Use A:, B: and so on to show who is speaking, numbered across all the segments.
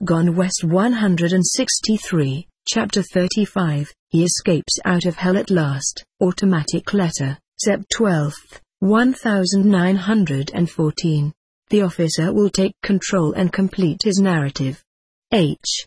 A: Gone West 163, Chapter 35, He Escapes Out of Hell at Last. Automatic Letter, Sept 12, 1914. The officer will take control and complete his narrative. H.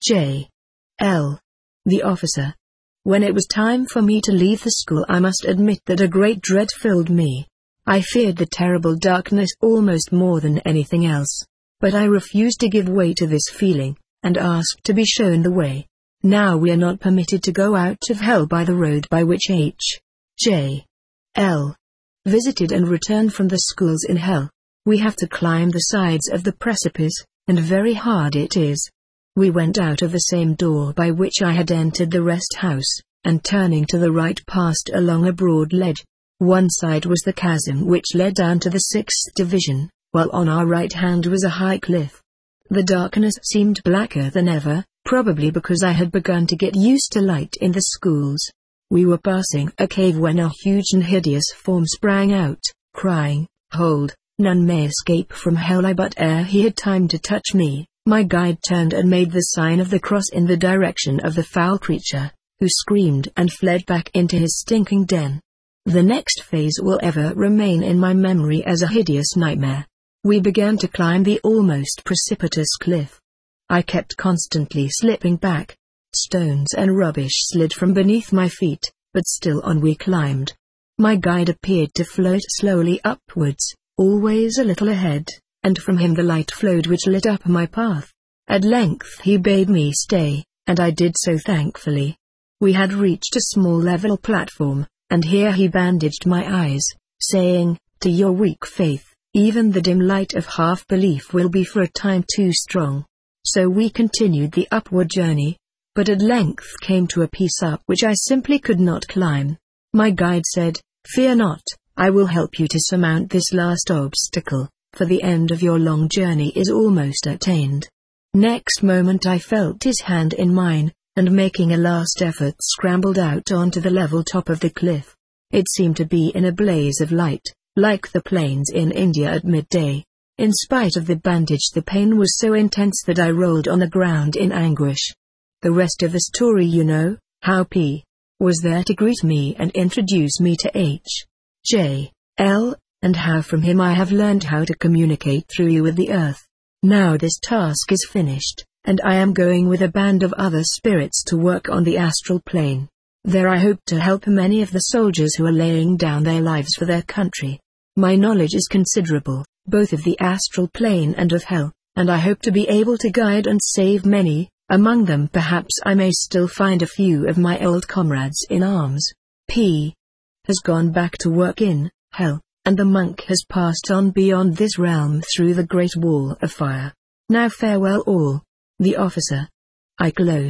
A: J. L. The officer. When it was time for me to leave the school, I must admit that a great dread filled me. I feared the terrible darkness almost more than anything else. But I refused to give way to this feeling, and asked to be shown the way. Now we are not permitted to go out of hell by the road by which H. J. L. visited and returned from the schools in hell. We have to climb the sides of the precipice, and very hard it is. We went out of the same door by which I had entered the rest house, and turning to the right passed along a broad ledge. One side was the chasm which led down to the 6th Division, while on our right hand was a high cliff. The darkness seemed blacker than ever, probably because I had begun to get used to light in the schools. We were passing a cave when a huge and hideous form sprang out, crying, "Hold, none may escape from hell!" But ere he had time to touch me, my guide turned and made the sign of the cross in the direction of the foul creature, who screamed and fled back into his stinking den. The next phase will ever remain in my memory as a hideous nightmare. We began to climb the almost precipitous cliff. I kept constantly slipping back. Stones and rubbish slid from beneath my feet, but still on we climbed. My guide appeared to float slowly upwards, always a little ahead, and from him the light flowed which lit up my path. At length he bade me stay, and I did so thankfully. We had reached a small level platform, and here he bandaged my eyes, saying, "To your weak faith, even the dim light of half-belief will be for a time too strong." So we continued the upward journey, but at length came to a piece up which I simply could not climb. My guide said, "Fear not, I will help you to surmount this last obstacle, for the end of your long journey is almost attained." Next moment I felt his hand in mine, and making a last effort scrambled out onto the level top of the cliff. It seemed to be in a blaze of light, like the plains in India at midday. In spite of the bandage, the pain was so intense that I rolled on the ground in anguish. The rest of the story you know. How P. was there to greet me and introduce me to H. J. L., and how from him I have learned how to communicate through you with the earth. Now this task is finished, and I am going with a band of other spirits to work on the astral plane. There I hope to help many of the soldiers who are laying down their lives for their country. My knowledge is considerable, both of the astral plane and of hell, and I hope to be able to guide and save many. Among them perhaps I may still find a few of my old comrades in arms. P. has gone back to work in hell, and the monk has passed on beyond this realm through the great wall of fire. Now farewell all. The officer. I close.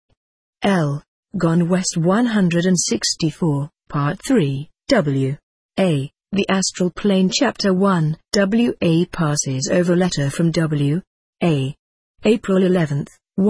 A: L. Gone West 164, Part 3, W. A. The Astral Plane Chapter 1, W. A. passes over letter from W. A. April 11,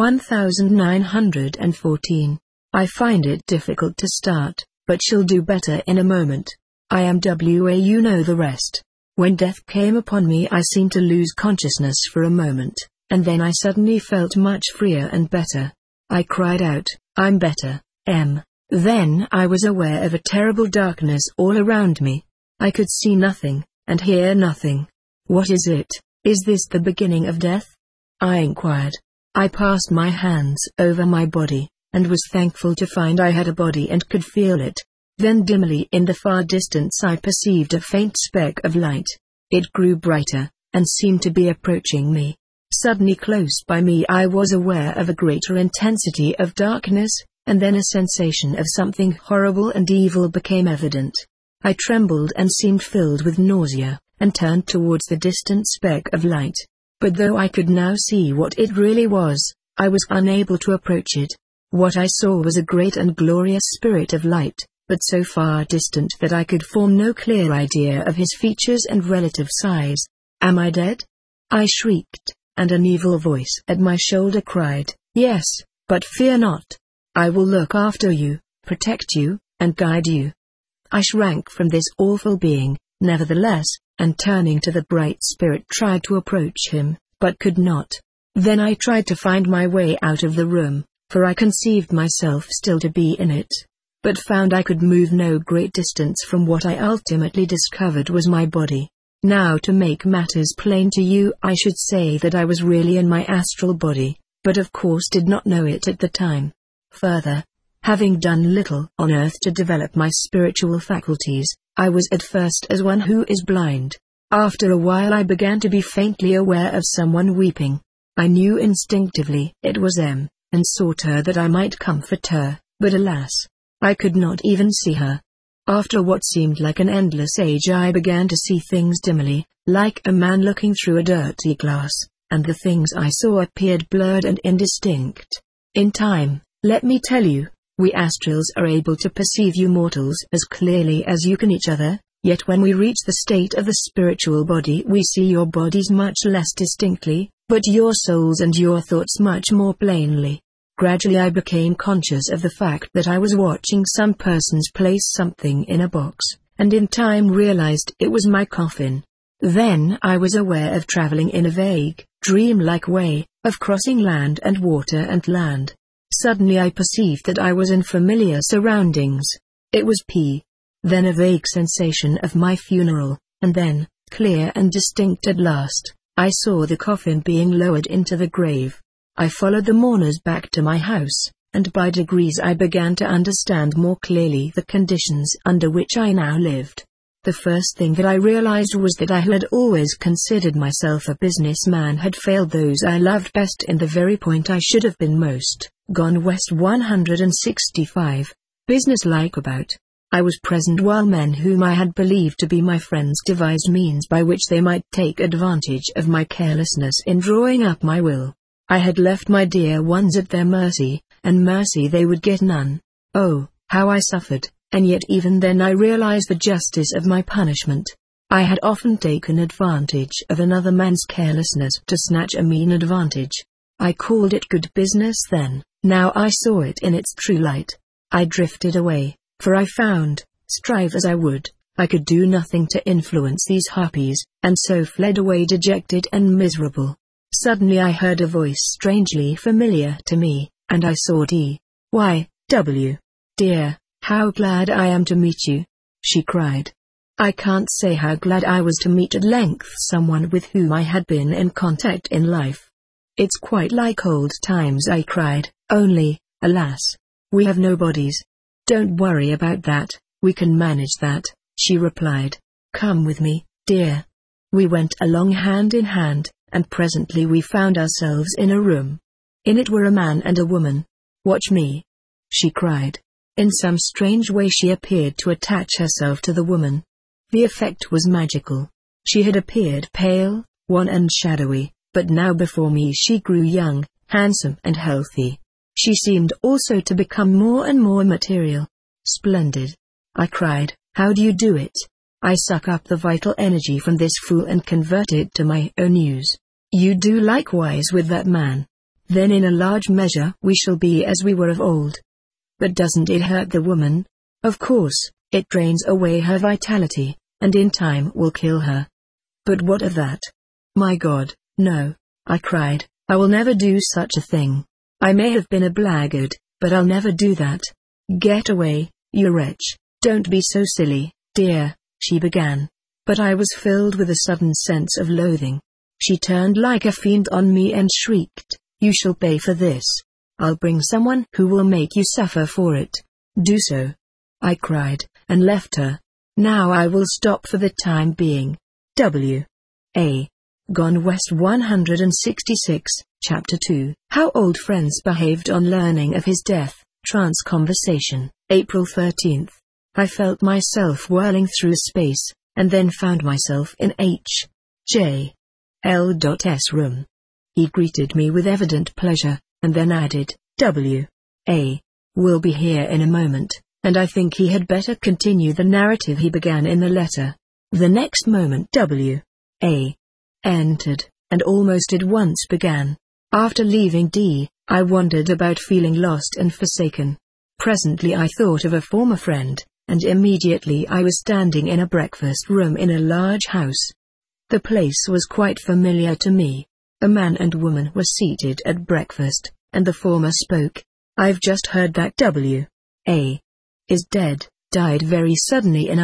A: 1914. I find it difficult to start, but shall do better in a moment. I am W. A. You know the rest. When death came upon me I seemed to lose consciousness for a moment, and then I suddenly felt much freer and better. I cried out, "I'm better, M." Then I was aware of a terrible darkness all around me. I could see nothing, and hear nothing. What is it? Is this the beginning of death? I inquired. I passed my hands over my body, and was thankful to find I had a body and could feel it. Then dimly in the far distance I perceived a faint speck of light. It grew brighter, and seemed to be approaching me. Suddenly close by me I was aware of a greater intensity of darkness, and then a sensation of something horrible and evil became evident. I trembled and seemed filled with nausea, and turned towards the distant speck of light. But though I could now see what it really was, I was unable to approach it. What I saw was a great and glorious spirit of light, but so far distant that I could form no clear idea of his features and relative size. Am I dead? I shrieked, and an evil voice at my shoulder cried, "Yes, but fear not. I will look after you, protect you, and guide you." I shrank from this awful being, nevertheless, and turning to the bright spirit tried to approach him, but could not. Then I tried to find my way out of the room, for I conceived myself still to be in it, but found I could move no great distance from what I ultimately discovered was my body. Now, to make matters plain to you, I should say that I was really in my astral body, but of course did not know it at the time. Further, having done little on earth to develop my spiritual faculties, I was at first as one who is blind. After a while I began to be faintly aware of someone weeping. I knew instinctively it was M, and sought her that I might comfort her, but alas, I could not even see her. After what seemed like an endless age I began to see things dimly, like a man looking through a dirty glass, and the things I saw appeared blurred and indistinct. In time, let me tell you, we astrals are able to perceive you mortals as clearly as you can each other, yet when we reach the state of the spiritual body we see your bodies much less distinctly, but your souls and your thoughts much more plainly. Gradually I became conscious of the fact that I was watching some persons place something in a box, and in time realized it was my coffin. Then I was aware of traveling in a vague, dream-like way, of crossing land and water and land. Suddenly I perceived that I was in familiar surroundings. It was P. Then a vague sensation of my funeral, and then, clear and distinct at last, I saw the coffin being lowered into the grave. I followed the mourners back to my house, and by degrees I began to understand more clearly the conditions under which I now lived. The first thing that I realized was that I who had always considered myself a businessman had failed those I loved best in the very point I should have been most. Gone West 165. Businesslike about. I was present while men whom I had believed to be my friends devised means by which they might take advantage of my carelessness in drawing up my will. I had left my dear ones at their mercy, and mercy they would get none. Oh, how I suffered, and yet even then I realized the justice of my punishment. I had often taken advantage of another man's carelessness to snatch a mean advantage. I called it good business then, now I saw it in its true light. I drifted away, for I found, strive as I would, I could do nothing to influence these harpies, and so fled away dejected and miserable. Suddenly I heard a voice strangely familiar to me, and I saw D. Y. W. "Dear, how glad I am to meet you," she cried. I can't say how glad I was to meet at length someone with whom I had been in contact in life. "It's quite like old times," I cried, "only, alas, we have no bodies." "Don't worry about that, we can manage that," she replied. "Come with me, dear." We went along hand in hand, and presently we found ourselves in a room. In it were a man and a woman. "Watch me," she cried. In some strange way she appeared to attach herself to the woman. The effect was magical. She had appeared pale, wan and shadowy, but now before me she grew young, handsome and healthy. She seemed also to become more and more material. "Splendid," I cried, "how do you do it?" "I suck up the vital energy from this fool and convert it to my own use. You do likewise with that man. Then in a large measure we shall be as we were of old." "But doesn't it hurt the woman?" "Of course, it drains away her vitality, and in time will kill her." "But what of that?" "My God, no," I cried, "I will never do such a thing. I may have been a blackguard, but I'll never do that." "Get away, you wretch, don't be so silly, dear," she began. But I was filled with a sudden sense of loathing. She turned like a fiend on me and shrieked, "You shall pay for this. I'll bring someone who will make you suffer for it." "Do so," I cried, and left her. Now I will stop for the time being. W. A. Gone West 166, Chapter 2. How Old Friends Behaved on Learning of His Death. Trance Conversation, April 13th. I felt myself whirling through space, and then found myself in H. J. L.'s room. He greeted me with evident pleasure, and then added, "W. A. will be here in a moment, and I think he had better continue the narrative he began in the letter." The next moment W. A. entered, and almost at once began. After leaving D, I wandered about feeling lost and forsaken. Presently I thought of a former friend, and immediately I was standing in a breakfast room in a large house. The place was quite familiar to me. A man and woman were seated at breakfast, and the former spoke. "I've just heard that W.A. is dead, died very suddenly," and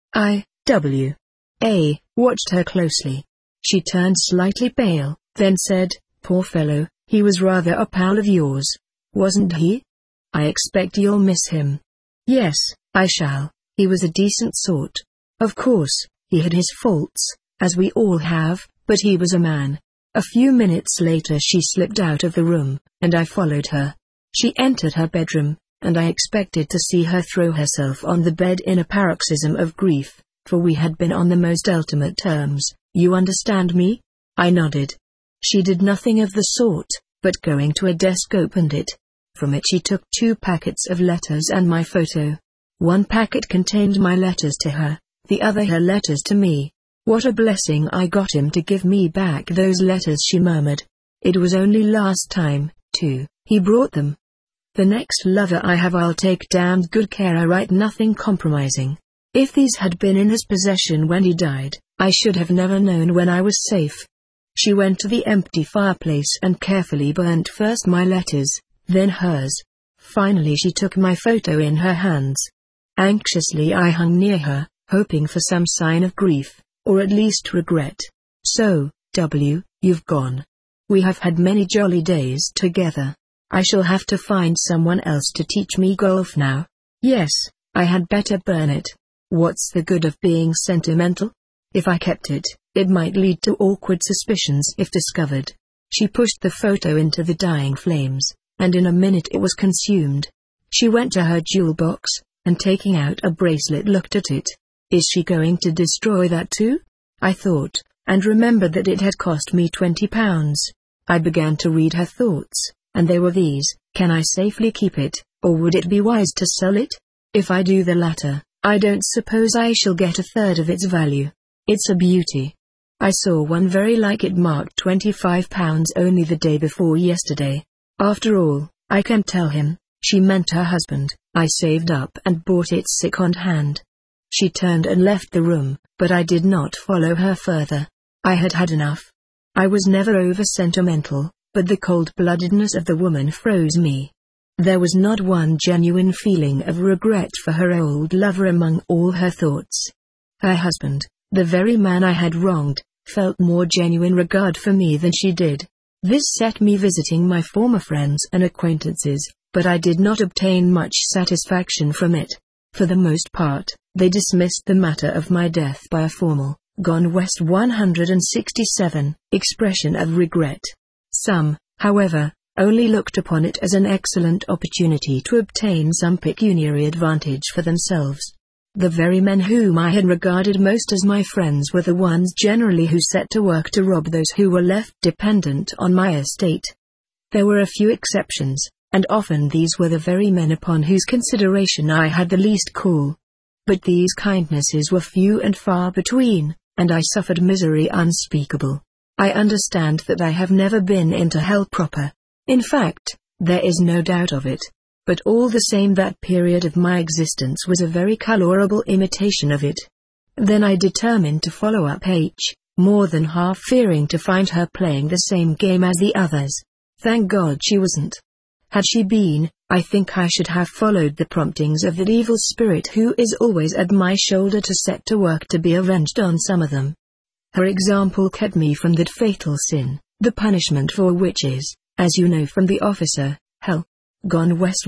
A: W.A. watched her closely. She turned slightly pale, then said, "Poor fellow, he was rather a pal of yours, wasn't he? I expect you'll miss him." "Yes, I shall. He was a decent sort. Of course, he had his faults, as we all have, but he was a man." A few minutes later she slipped out of the room, and I followed her. She entered her bedroom, and I expected to see her throw herself on the bed in a paroxysm of grief, for we had been on the most ultimate terms. "You understand me?" I nodded. She did nothing of the sort, but going to a desk opened it. From it she took 2 packets of letters and my photo. One packet contained my letters to her, the other her letters to me. "What a blessing I got him to give me back those letters," she murmured. "It was only last time, too, he brought them. The next lover I have I'll take damned good care I write nothing compromising. If these had been in his possession when he died, I should have never known when I was safe." She went to the empty fireplace and carefully burnt first my letters, then hers. Finally she took my photo in her hands. Anxiously I hung near her, hoping for some sign of grief, or at least regret. "So, you've gone. We have had many jolly days together. I shall have to find someone else to teach me golf now. Yes, I had better burn it. What's the good of being sentimental? If I kept it, it might lead to awkward suspicions if discovered." She pushed the photo into the dying flames, and in a minute it was consumed. She went to her jewel box, and taking out a bracelet looked at it. "Is she going to destroy that too?" I thought, and remembered that it had cost me £20. I began to read her thoughts, and they were these: "Can I safely keep it, or would it be wise to sell it? If I do the latter, I don't suppose I shall get a third of its value. It's a beauty. I saw one very like it marked £25 only the day before yesterday. After all, I can tell him," she meant her husband, "I saved up and bought it second hand." She turned and left the room, but I did not follow her further. I had had enough. I was never over-sentimental, but the cold-bloodedness of the woman froze me. There was not one genuine feeling of regret for her old lover among all her thoughts. Her husband, the very man I had wronged, felt more genuine regard for me than she did. This set me visiting my former friends and acquaintances, but I did not obtain much satisfaction from it. For the most part, they dismissed the matter of my death by a formal, Gone West 167, expression of regret. Some, however, only looked upon it as an excellent opportunity to obtain some pecuniary advantage for themselves. The very men whom I had regarded most as my friends were the ones generally who set to work to rob those who were left dependent on my estate. There were a few exceptions, and often these were the very men upon whose consideration I had the least call. But these kindnesses were few and far between, and I suffered misery unspeakable. I understand that I have never been into hell proper. In fact, there is no doubt of it. But all the same that period of my existence was a very colorable imitation of it. Then I determined to follow up H, more than half fearing to find her playing the same game as the others. Thank God she wasn't. Had she been, I think I should have followed the promptings of that evil spirit who is always at my shoulder to set to work to be avenged on some of them. Her example kept me from that fatal sin, the punishment for which is, as you know from The Officer, hell. Gone West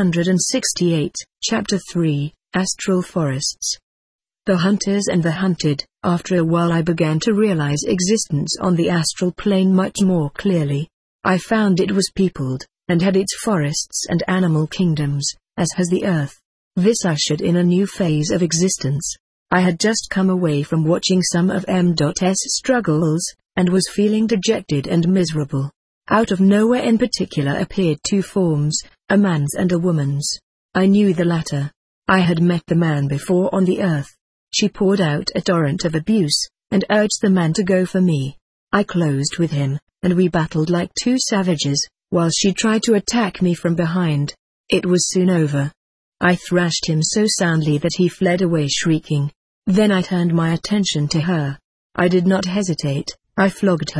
A: 168, Chapter 3, Astral Forests. The Hunters and the Hunted. After a while I began to realize existence on the astral plane much more clearly. I found it was peopled, and had its forests and animal kingdoms, as has the earth. This ushered in a new phase of existence. I had just come away from watching some of M.S. struggles, and was feeling dejected and miserable. Out of nowhere in particular appeared 2 forms, a man's and a woman's. I knew the latter. I had met the man before on the earth. She poured out a torrent of abuse, and urged the man to go for me. I closed with him, and we battled like 2 savages, while she tried to attack me from behind. It was soon over. I thrashed him so soundly that he fled away shrieking. Then I turned my attention to her. I did not hesitate, I flogged her.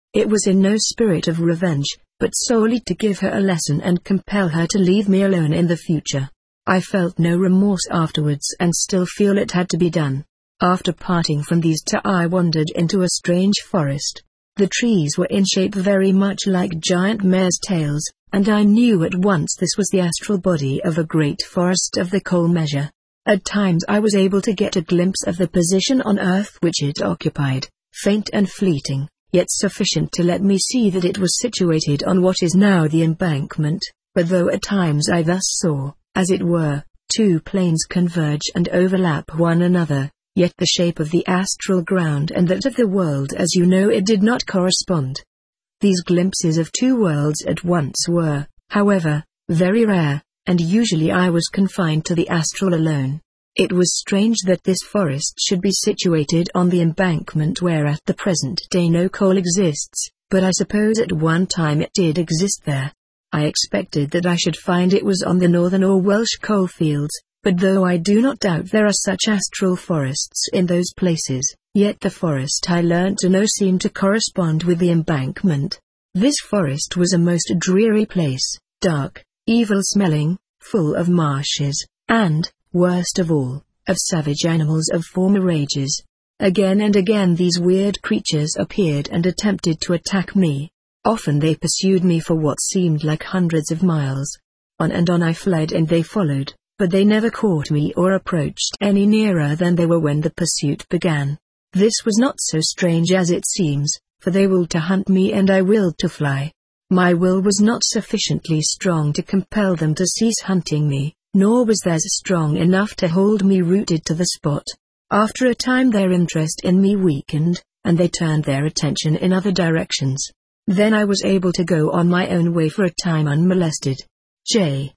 A: It was in no spirit of revenge, but solely to give her a lesson and compel her to leave me alone in the future. I felt no remorse afterwards and still feel it had to be done. After parting from these two, I wandered into a strange forest. The trees were in shape very much like giant mares' tails, and I knew at once this was the astral body of a great forest of the coal measure. At times I was able to get a glimpse of the position on earth which it occupied, faint and fleeting, yet sufficient to let me see that it was situated on what is now the embankment. But though at times I thus saw, as it were, two planes converge and overlap one another, yet the shape of the astral ground and that of the world as you know it did not correspond. These glimpses of two worlds at once were, however, very rare, and usually I was confined to the astral alone. It was strange that this forest should be situated on the embankment where at the present day no coal exists, but I suppose at one time it did exist there. I expected that I should find it was on the northern or Welsh coal fields, but though I do not doubt there are such astral forests in those places, yet the forest I learnt to know seemed to correspond with the embankment. This forest was a most dreary place, dark, evil-smelling, full of marshes, and, worst of all, of savage animals of former ages. Again and again these weird creatures appeared and attempted to attack me. Often they pursued me for what seemed like hundreds of miles. On and on I fled and they followed, but they never caught me or approached any nearer than they were when the pursuit began. This was not so strange as it seems, for they willed to hunt me and I willed to fly. My will was not sufficiently strong to compel them to cease hunting me, nor was theirs strong enough to hold me rooted to the spot. After a time their interest in me weakened, and they turned their attention in other directions. Then I was able to go on my own way for a time unmolested. J.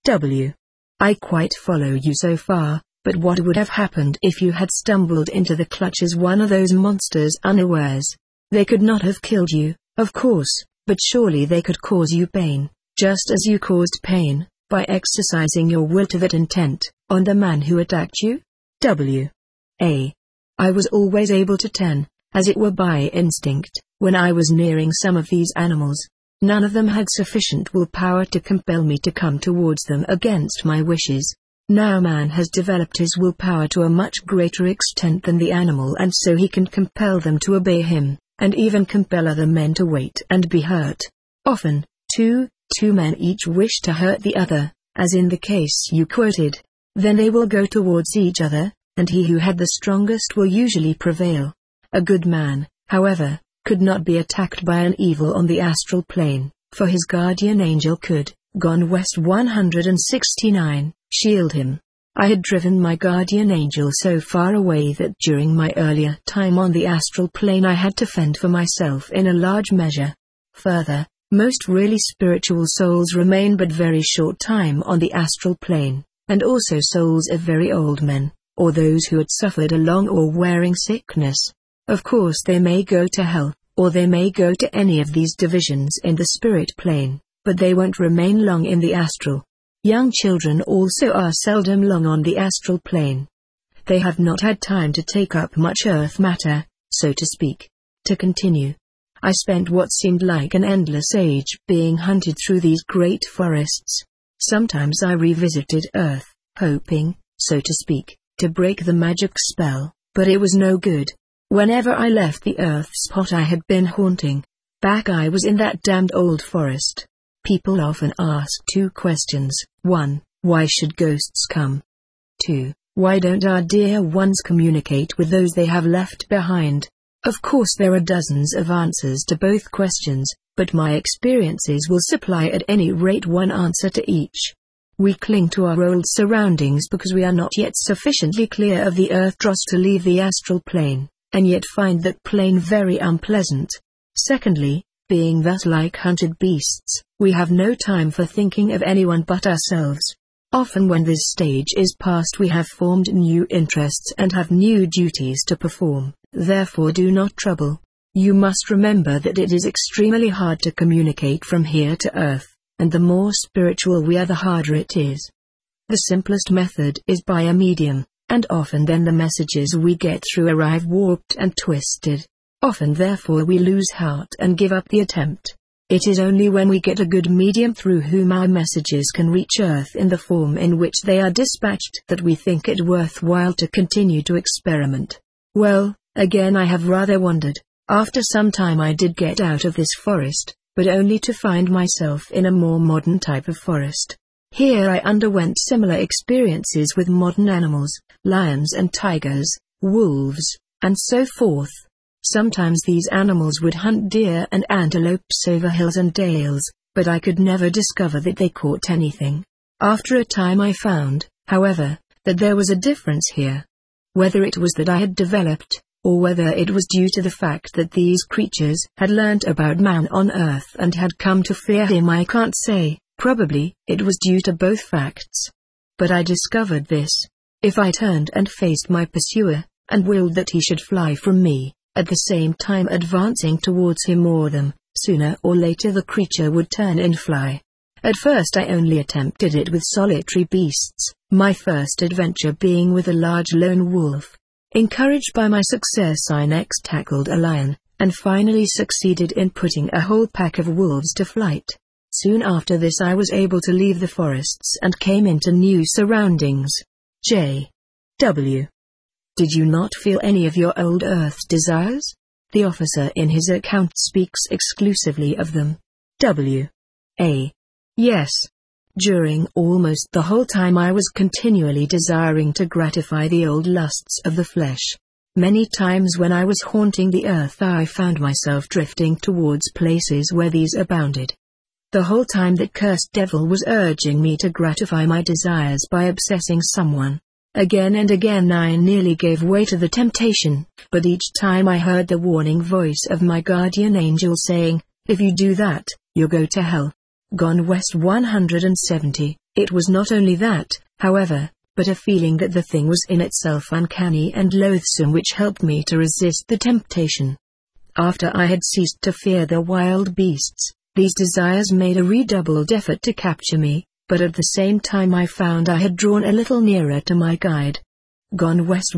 A: W. I quite follow you so far, but what would have happened if you had stumbled into the clutches one of those monsters unawares? They could not have killed you, of course, but surely they could cause you pain, just as you caused pain, by exercising your will to that intent, on the man who attacked you? W. A. I was always able to turn, as it were by instinct, when I was nearing some of these animals. None of them had sufficient willpower to compel me to come towards them against my wishes. Now man has developed his willpower to a much greater extent than the animal, and so he can compel them to obey him, and even compel other men to wait and be hurt. Often, two men each wish to hurt the other, as in the case you quoted. Then they will go towards each other, and he who had the strongest will usually prevail. A good man, however, could not be attacked by an evil on the astral plane, for his guardian angel could, gone west 169, shield him. I had driven my guardian angel so far away that during my earlier time on the astral plane I had to fend for myself in a large measure. Further, most really spiritual souls remain but very short time on the astral plane, and also souls of very old men, or those who had suffered a long or wearing sickness. Of course they may go to hell, or they may go to any of these divisions in the spirit plane, but they won't remain long in the astral. Young children also are seldom long on the astral plane. They have not had time to take up much earth matter, so to speak. To continue. I spent what seemed like an endless age being hunted through these great forests. Sometimes I revisited Earth, hoping, so to speak, to break the magic spell, but it was no good. Whenever I left the Earth spot I had been haunting, back I was in that damned old forest. People often ask two questions. 1. Why should ghosts come? 2. Why don't our dear ones communicate with those they have left behind? Of course there are dozens of answers to both questions, but my experiences will supply at any rate one answer to each. We cling to our old surroundings because we are not yet sufficiently clear of the earth dross to leave the astral plane, and yet find that plane very unpleasant. Secondly, being thus like hunted beasts, we have no time for thinking of anyone but ourselves. Often when this stage is past we have formed new interests and have new duties to perform, therefore do not trouble. You must remember that it is extremely hard to communicate from here to earth, and the more spiritual we are the harder it is. The simplest method is by a medium, and often then the messages we get through arrive warped and twisted. Often therefore we lose heart and give up the attempt. It is only when we get a good medium through whom our messages can reach Earth in the form in which they are dispatched that we think it worthwhile to continue to experiment. Well, again I have rather wondered. After some time I did get out of this forest, but only to find myself in a more modern type of forest. Here I underwent similar experiences with modern animals, lions and tigers, wolves, and so forth. Sometimes these animals would hunt deer and antelopes over hills and dales, but I could never discover that they caught anything. After a time I found, however, that there was a difference here. Whether it was that I had developed, or whether it was due to the fact that these creatures had learnt about man on Earth and had come to fear him, I can't say. Probably, it was due to both facts. But I discovered this. If I turned and faced my pursuer, and willed that he should fly from me, at the same time advancing towards him or them, sooner or later the creature would turn and fly. At first I only attempted it with solitary beasts, my first adventure being with a large lone wolf. Encouraged by my success I next tackled a lion, and finally succeeded in putting a whole pack of wolves to flight. Soon after this I was able to leave the forests and came into new surroundings. J. W. Did you not feel any of your old Earth's desires? The officer in his account speaks exclusively of them. W. A. Yes. During almost the whole time I was continually desiring to gratify the old lusts of the flesh. Many times when I was haunting the earth I found myself drifting towards places where these abounded. The whole time that cursed devil was urging me to gratify my desires by obsessing someone. Again and again I nearly gave way to the temptation, but each time I heard the warning voice of my guardian angel saying, "If you do that, you'll go to hell." Gone West 170. It was not only that, however, but a feeling that the thing was in itself uncanny and loathsome which helped me to resist the temptation. After I had ceased to fear the wild beasts, these desires made a redoubled effort to capture me, but at the same time I found I had drawn a little nearer to my guide. Gone West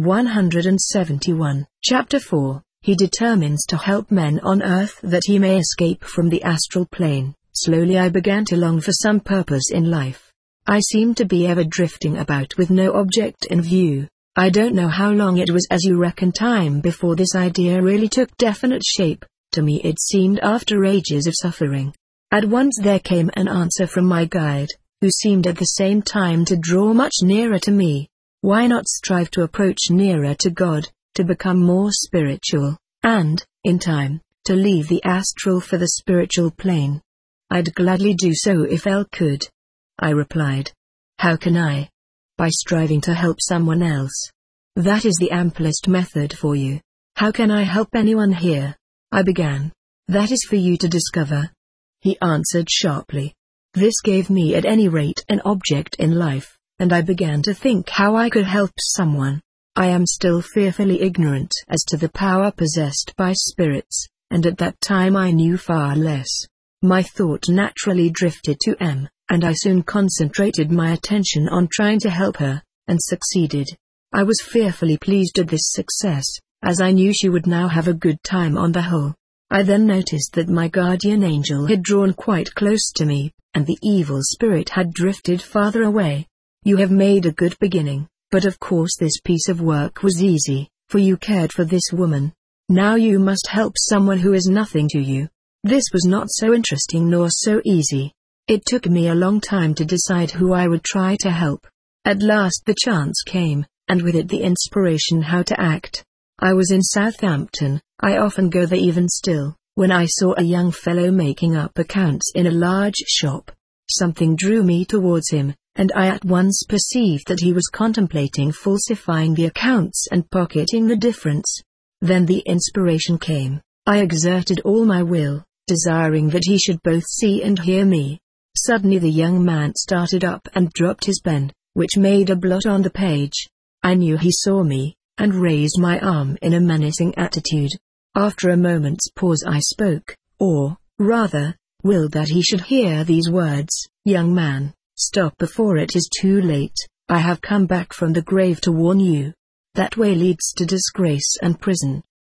A: 171. Chapter 4. He determines to help men on earth that he may escape from the astral plane. Slowly I began to long for some purpose in life. I seemed to be ever drifting about with no object in view. I don't know how long it was as you reckon time before this idea really took definite shape. To me it seemed after ages of suffering. At once there came an answer from my guide, who seemed at the same time to draw much nearer to me. Why not strive to approach nearer to God, to become more spiritual, and, in time, to leave the astral for the spiritual plane? I'd gladly do so if I could. I replied. How can I? By striving to help someone else. That is the amplest method for you. How can I help anyone here? I began. That is for you to discover. He answered sharply. This gave me at any rate an object in life, and I began to think how I could help someone. I am still fearfully ignorant as to the power possessed by spirits, and at that time I knew far less. My thought naturally drifted to M, and I soon concentrated my attention on trying to help her, and succeeded. I was fearfully pleased at this success, as I knew she would now have a good time on the whole. I then noticed that my guardian angel had drawn quite close to me, and the evil spirit had drifted farther away. You have made a good beginning, but of course this piece of work was easy, for you cared for this woman. Now you must help someone who is nothing to you. This was not so interesting nor so easy. It took me a long time to decide who I would try to help. At last the chance came, and with it the inspiration how to act. I was in Southampton, I often go there even still, when I saw a young fellow making up accounts in a large shop. Something drew me towards him, and I at once perceived that he was contemplating falsifying the accounts and pocketing the difference. Then the inspiration came. I exerted all my will, desiring that he should both see and hear me. Suddenly the young man started up and dropped his pen, which made a blot on the page. I knew he saw me, and raised my arm in a menacing attitude. After a moment's pause I spoke, or, rather, willed that he should hear these words. Young man, stop before it is too late. I have come back from the grave to warn you. That way leads to disgrace and prison.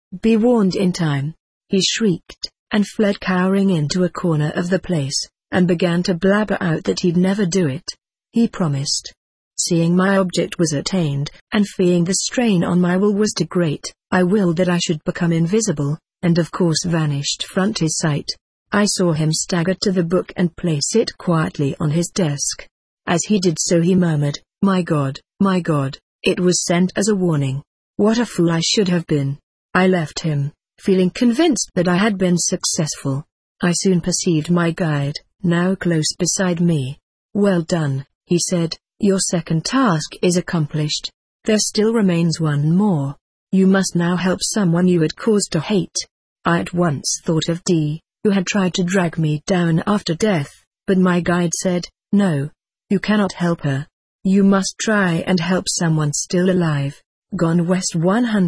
A: Be warned in time. He shrieked, and fled cowering into a corner of the place, and began to blabber out that he'd never do it. He promised. Seeing my object was attained, and fearing the strain on my will was too great, I willed that I should become invisible, and of course vanished from his sight. I saw him stagger to the book and place it quietly on his desk. As he did so he murmured, my God, it was sent as a warning. What a fool I should have been. I left him, feeling convinced that I had been successful. I soon perceived my guide, now close beside me. Well done, he said, your second task is accomplished. There still remains one more. You must now help someone you had cause to hate. I at once thought of D, who had tried to drag me down after death, but my guide said, no, you cannot help her. You must try and help someone still alive. Gone West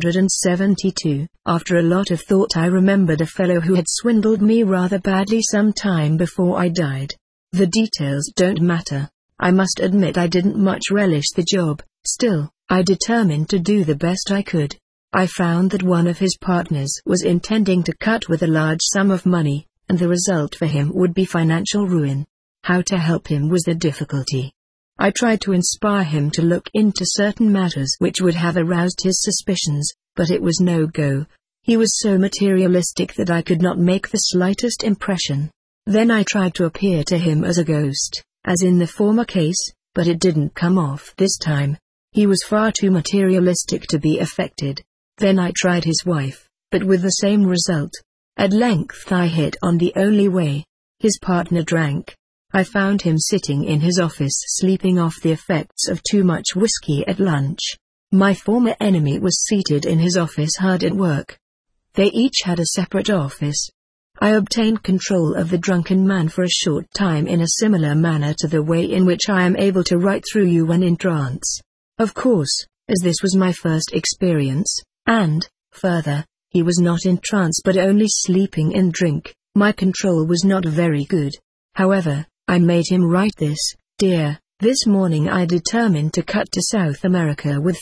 A: 172. After a lot of thought I remembered a fellow who had swindled me rather badly some time before I died. The details don't matter. I must admit I didn't much relish the job, still, I determined to do the best I could. I found that one of his partners was intending to cut with a large sum of money, and the result for him would be financial ruin. How to help him was the difficulty. I tried to inspire him to look into certain matters which would have aroused his suspicions, but it was no go. He was so materialistic that I could not make the slightest impression. Then I tried to appear to him as a ghost, as in the former case, but it didn't come off this time. He was far too materialistic to be affected. Then I tried his wife, but with the same result. At length I hit on the only way. His partner drank. I found him sitting in his office sleeping off the effects of too much whiskey at lunch. My former enemy was seated in his office hard at work. They each had a separate office. I obtained control of the drunken man for a short time in a similar manner to the way in which I am able to write through you when in trance. Of course, as this was my first experience, and, further, he was not in trance but only sleeping in drink, my control was not very good. However, I made him write this, dear, this morning I determined to cut to South America with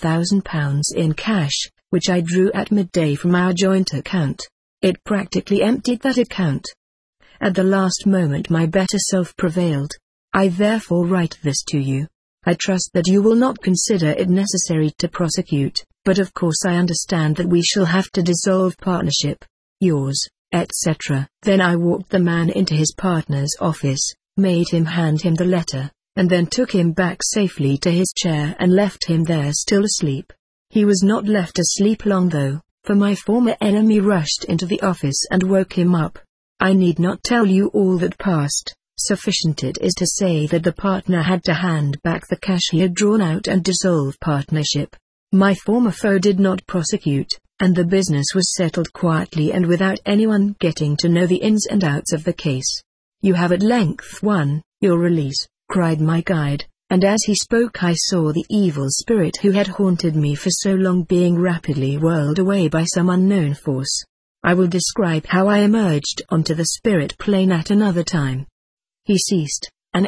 A: £5,000 in cash, which I drew at midday from our joint account. It practically emptied that account. At the last moment my better self prevailed. I therefore write this to you. I trust that you will not consider it necessary to prosecute, but of course I understand that we shall have to dissolve partnership. Yours, etc. Then I walked the man into his partner's office, made him hand him the letter, and then took him back safely to his chair and left him there still asleep. He was not left asleep long though, for my former enemy rushed into the office and woke him up. I need not tell you all that passed. Sufficient it is to say that the partner had to hand back the cash he had drawn out and dissolve partnership. My former foe did not prosecute, and the business was settled quietly and without anyone getting to know the ins and outs of the case. You have at length won your release, cried my guide, and as he spoke I saw the evil spirit who had haunted me for so long being rapidly whirled away by some unknown force. I will describe how I emerged onto the spirit plane at another time. He ceased, and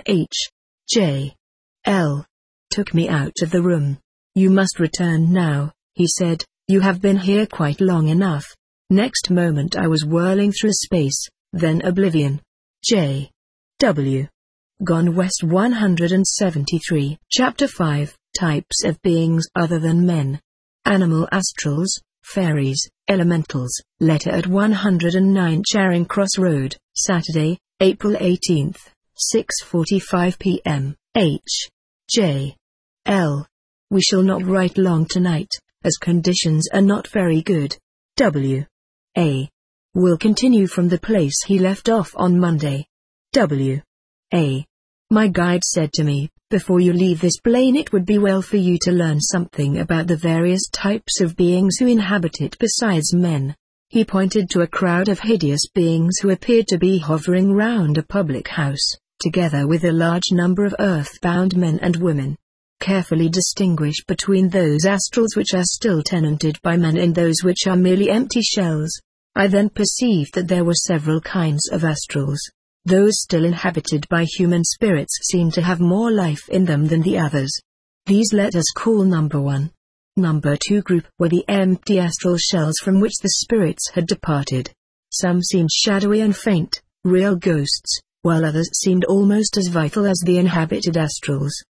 A: H.J.L. took me out of the room. You must return now, he said, you have been here quite long enough. Next moment I was whirling through space, then oblivion. J.W. Gone West 173. Chapter 5, Types of Beings Other Than Men. Animal Astrals, Fairies, Elementals. Letter at 109 Charing Cross Road, Saturday, April 18th, 6:45 p.m. H.J.L. We shall not write long tonight, as conditions are not very good. W.A. will continue from the place he left off on Monday. W.A. My guide said to me, before you leave this plane it would be well for you to learn something about the various types of beings who inhabit it besides men. He pointed to a crowd of hideous beings who appeared to be hovering round a public house, together with a large number of earth-bound men and women. Carefully distinguish between those astrals which are still tenanted by men and those which are merely empty shells. I then perceived that there were several kinds of astrals. Those still inhabited by human spirits seem to have more life in them than the others. These let us call number 1. Number 2 group were the empty astral shells from which the spirits had departed. Some seemed shadowy and faint, real ghosts, while others seemed almost as vital as the inhabited astrals.